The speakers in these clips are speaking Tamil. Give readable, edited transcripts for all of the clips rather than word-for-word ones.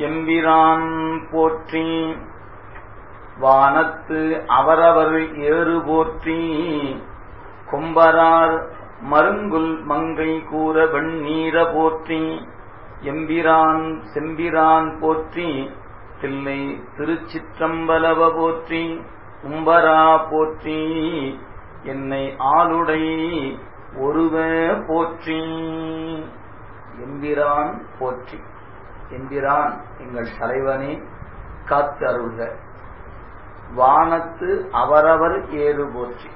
எம்பிரான் போற்றி. வானத்து அவரவர் ஏறு போற்றி. கொம்பரார் மருங்குல் மங்கை கூற வெண்ணீர போற்றி. எம்பிரான் செம்பிரான் போற்றி. தில்லை திருச்சிற்றம்பலவ போற்றி. உம்பரா போற்றி. என்னை ஆளுடை ஒருவ போற்றி. எம்பிரான் போற்றி. எம்பிரான் எங்கள் தலைவனே காத்து அருள்க. வானத்து அவரவர் ஏறு போற்றி.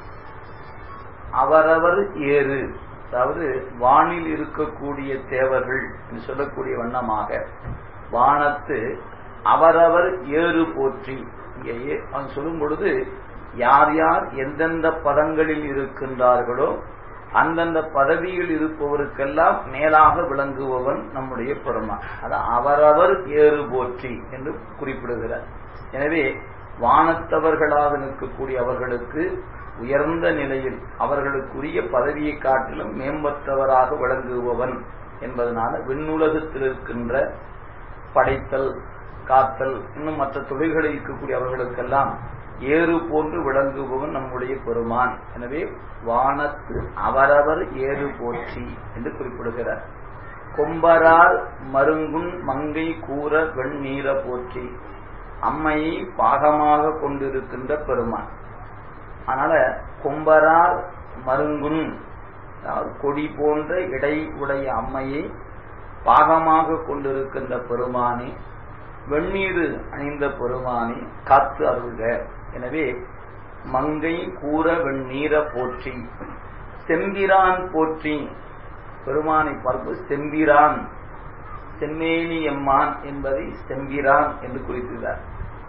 அவரவர் ஏறு, அதாவது வானில் இருக்கக்கூடிய தேவர்கள் என்று சொல்லக்கூடிய வண்ணமாக வானத்து அவரவர் ஏறு போற்றி. இங்கே அவன் சொல்லும் பொழுது யார் யார் எந்தெந்த பதங்களில் இருக்கின்றார்களோ அந்தந்த பதவியில் இருப்பவருக்கெல்லாம் மேலாக விளங்குபவன் நம்முடைய பெருமான். அதான் அவரவர் ஏறு போற்றி என்று குறிப்பிடுகிறார். எனவே வானத்தவர்களாக நிற்கக்கூடிய அவர்களுக்கு உயர்ந்த நிலையில் அவர்களுக்குரிய பதவியை காட்டிலும் மேம்பட்டவராக விளங்குபவன் என்பதனால விண்ணுலகத்தில் இருக்கின்ற படைத்தல், காத்தல், இன்னும் மற்ற தொழில்களில் இருக்கக்கூடிய அவர்களுக்கெல்லாம் ஏறு போன்று விளங்குபவன் நம்முடைய பெருமான். எனவே வானத்து அவரவர் ஏறு போற்றி என்று குறிப்பிடுகிறார். கொம்பரார் மருங்குன் மங்கை கூற வெண்ணீர போற்றி. அம்மையை பாகமாக கொண்டிருக்கின்ற பெருமான். அதனால கொம்பரார் மருங்குன், அதாவது கொடி போன்ற இடை உடைய அம்மையை பாகமாக கொண்டிருக்கின்ற பெருமானே, வெண்ணீர் அணிந்த பெருமானே காத்து அருள்க. எனவே மங்கை கூற வெண்ணீர போற்றி. செம்பிரான் போற்றி. பெருமானை பார்ப்பு செம்பிரான், செம்மேனி எம்மான் என்பதை செம்பிரான் என்று குறிப்பிட்டார்.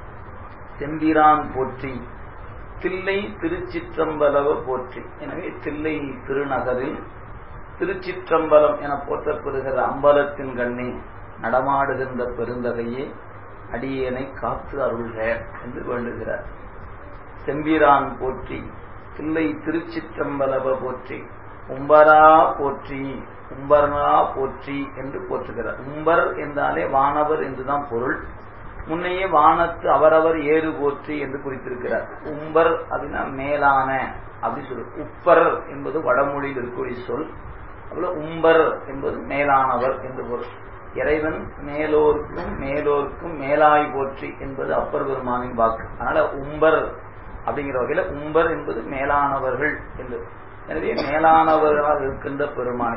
செம்பிரான் போற்றி. தில்லை திருச்சிற்றம்பலவ போற்றி. எனவே தில்லை திருநகரில் திருச்சிற்றம்பலம் என போற்றப்பெறுகிற அம்பலத்தின் கண்ணே நடமாடுகின்ற பெருந்தகையே அடியேனை காத்து அருள்க என்று வேண்டுகிறார். செம்பிரான் போற்றி. தில்லை திருச்சிற்றம்பலவ போற்றி. உம்பரா போற்றி. உம்பரா போற்றி என்று போற்றுகிறார். உம்பர் என்றாலே வானவர் என்றுதான் பொருள். முன்னையே வானத்து அவரவர் ஏறு போற்றி என்று குறித்திருக்கிறார். உம்பர் அப்படின்னா மேலான அப்படி சொல்லு. உப்பர் என்பது வடமொழியில் இருக்கக்கூடிய சொல். அவ்வளவு உம்பர் என்பது மேலானவர் என்று பொருள். இறைவன் மேலோர்க்கும் மேலோர்க்கும் மேலாய் போற்றி என்பது அப்பர் பெருமானின் வாக்கு. அதனால உம்பர் அப்படிங்கிற வகையில உம்பர் என்பது மேலானவர்கள் என்று. எனவே மேலானவர்களாக இருக்கின்ற பெருமானை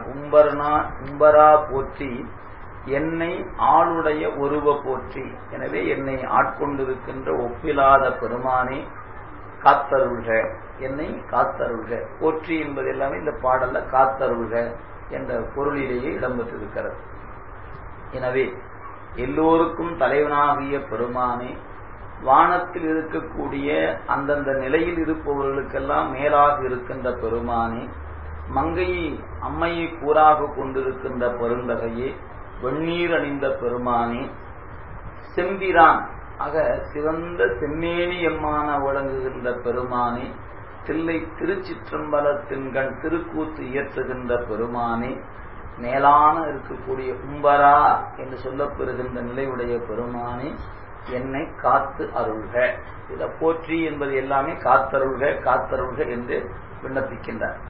உம்பரா போற்றி. என்னை ஆளுடைய ஒருவ போற்றி. எனவே என்னை ஆட்கொண்டிருக்கின்ற ஒப்பிலாத பெருமானே காத்தருள்க, என்னை காத்தருள்க. போற்றி என்பது எல்லாமே இந்த பாடல்ல காத்தருள்க என்ற பொருளிலேயே இடம்பெற்றிருக்கிறது. எனவே எல்லோருக்கும் தலைவனாகிய பெருமானே, வானத்தில் இருக்கக்கூடிய அந்தந்த நிலையில் இருப்பவர்களுக்கெல்லாம் மேலாக இருக்கின்ற பெருமானே, மங்கையை அம்மையை கூறாக கொண்டிருக்கின்ற பெருந்தகையே, வெண்ணீர் அணிந்த பெருமானே, செம்பிரான் ஆக சிவந்த செம்மேனி எம்மான விளங்குகின்ற பெருமானே, தில்லை திருச்சிற்றம்பலத்தின் கண் திருக்கூத்து இயற்றுகின்ற பெருமானே, மேலான இருக்கக்கூடிய உம்பரா என்று சொல்லப்பெறுகின்ற நிலையுடைய பெருமானே, என்னை காத்து அருள்க. இத போற்றி என்பது எல்லாமே காத்தருள்க காத்தருள்க என்று விண்ணப்பிக்கின்றார்.